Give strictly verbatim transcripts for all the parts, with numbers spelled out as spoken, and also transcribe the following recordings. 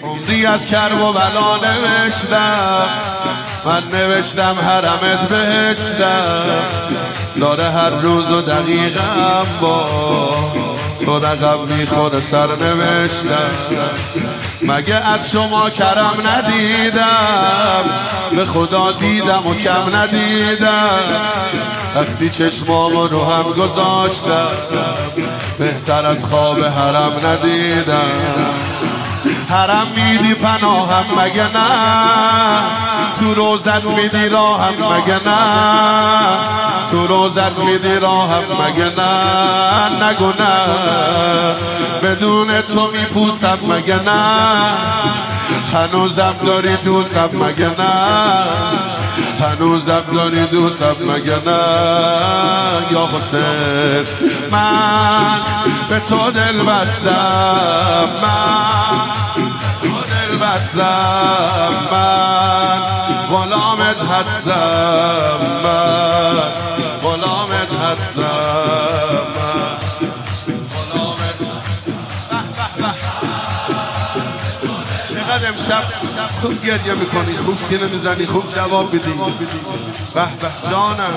عمری از کرب و بلا نوشتم، من نوشتم حرمت بهشتم، داره هر روز و دقیقم با تو رقم میخوره سر نوشتم. مگه از شما کرم ندیدم، به خدا دیدم و کم ندیدم، وقتی چشمامو رو هم گذاشتم بهتر از خواب حرم ندیدم. حرم میدی پناهم مگه نه، تو روزت میدی راهم مگه نه، تو روزت میدی راهم مگه نه، نگو نه بدون تو میپوسم مگه نه، هنوزم داری دوستم مگه نه، هنوزم داری دوستم مگه نه. یا حسین من به تو دل بستم، من به تو دل بستم، من غلامت هستم، من غلامت هستم، من غلامت هستم. چقدر امشب خوب گریه میکنی، خوب سینه میزنی، خوب جواب میدی. به به جانم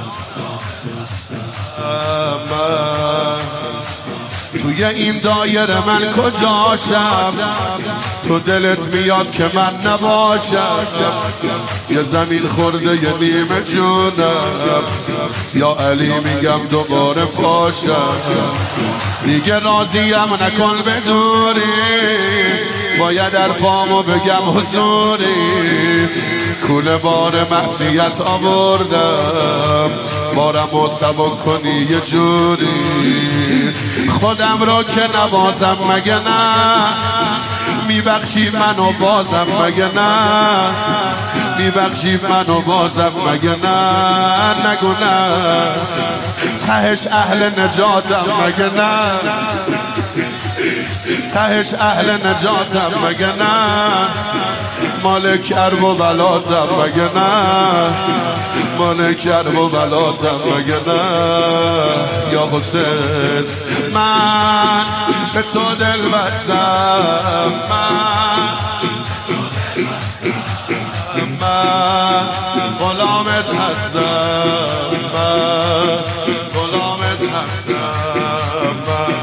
توی این دایره من کجاشم، تو دلت میاد که من نباشم، یه زمین خورده یه نیمه جونم، یا علی میگم دوباره پاشم، دیگه راضیم نکن بدوری، باید ارفامو بگم حضوری، کوله بار معصیت آوردم، بارمو سبک کنی یه جوری، خودم رو که نبازم مگه نه، میبخشی منو بازم مگه نه، میبخشی منو بازم مگه نه، نگو نه تهش اهل نجاتم مگه نه، تهش اهل نجاتم مگه نه، مال کرب و بلاتم مگه نه، مال کرب و بلاتم مگه نه. یا حسین من به تو دل بستم، من من غلامت هستم، من غلامت هستم، من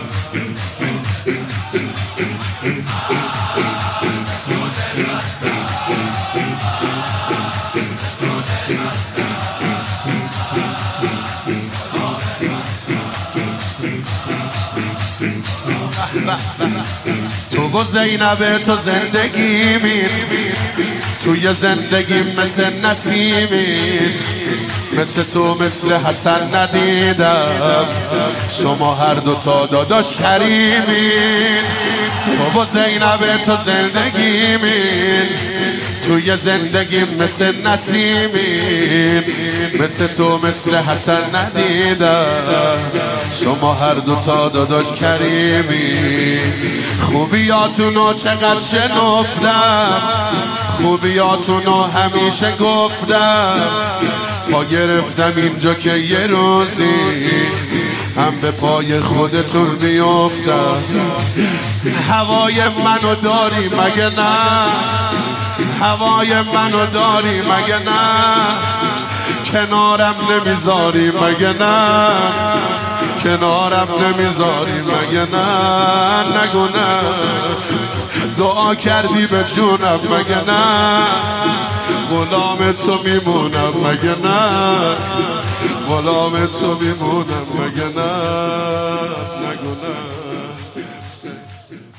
تو و زینب تو زندگیمین، توی زندگیم مثل نسیمین، مثل تو مثل حسن ندیدم، شما هر دوتا داداش کریمین، تو و زینب تو زندگیمین، توی زندگیم مثل نسیمین، مثل تو مثل حسن ندیدم، شما هر دوتا داداش کریمین. خوبیاتونو چقدر شنفتم، خوبیاتونو همیشه گفتم، پا گرفتم اینجا که یه روزی هم به پای خودتون میافتم. هوای منو داری مگه نه، هوای منو داری مگه نه، کنارم نمیذاری مگه نه، کنارم نمیذاری مگه نه، نگو نه دعا کردی به جونم مگه نه، غلام تو میمونم مگه نه، غلام تو میمونم مگه نه، نگو نه.